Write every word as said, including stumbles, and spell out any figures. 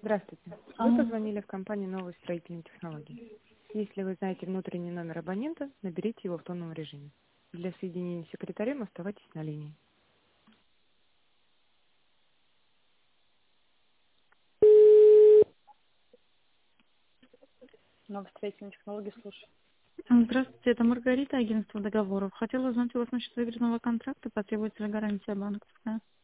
Здравствуйте. Вы Ага. позвонили в компанию «Новые строительные технологии». Если вы знаете внутренний номер абонента, наберите его в тонном режиме. Для соединения с секретарем оставайтесь на линии. Новые строительные технологии, слушай. Здравствуйте, это Маргарита, агентство договоров. Хотела узнать у вас насчет выигранного контракта, потребуется ли гарантия банковская?